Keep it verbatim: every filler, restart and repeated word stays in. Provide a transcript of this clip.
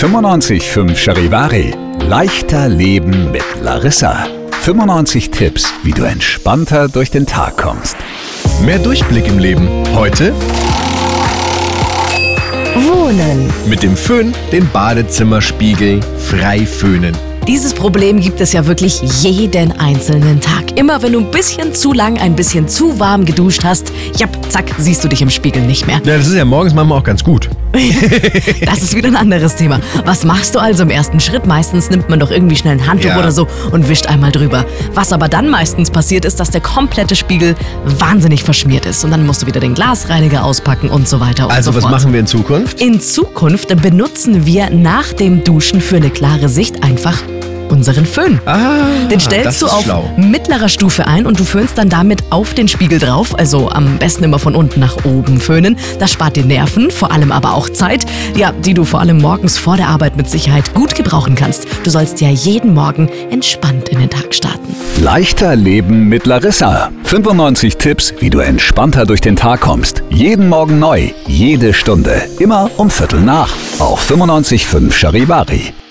fünfundneunzig Komma fünf Charivari. Leichter Leben mit Larissa. fünfundneunzig Tipps, wie du entspannter durch den Tag kommst. Mehr Durchblick im Leben. Heute Wohnen. mit dem Föhn den Badezimmerspiegel frei föhnen. Dieses Problem gibt es ja wirklich jeden einzelnen Tag. Immer wenn du ein bisschen zu lang, ein bisschen zu warm geduscht hast, ja, zack, siehst du dich im Spiegel nicht mehr. Ja, das ist ja morgens manchmal auch ganz gut. Das ist wieder ein anderes Thema. Was machst du also im ersten Schritt? Meistens nimmt man doch irgendwie schnell ein Handtuch Ja. oder so und wischt einmal drüber. Was aber dann meistens passiert ist, dass der komplette Spiegel wahnsinnig verschmiert ist. Und dann musst du wieder den Glasreiniger auspacken und so weiter und Also so was fort. machen wir in Zukunft? In Zukunft benutzen wir nach dem Duschen für eine klare Sicht einfach unseren Föhn. Ah, Den das stellst du ist auf schlau. mittlerer Stufe ein und du föhnst dann damit auf den Spiegel drauf. Also am besten immer von unten nach oben föhnen. Das spart dir Nerven, vor allem aber auch Zeit, ja, die du vor allem morgens vor der Arbeit mit Sicherheit gut gebrauchen kannst. Du sollst ja jeden Morgen entspannt in den Tag starten. Leichter Leben mit Larissa. fünfundneunzig Tipps, wie du entspannter durch den Tag kommst. Jeden Morgen neu, jede Stunde. Immer um Viertel nach. Auf fünfundneunzig Komma fünf Charivari.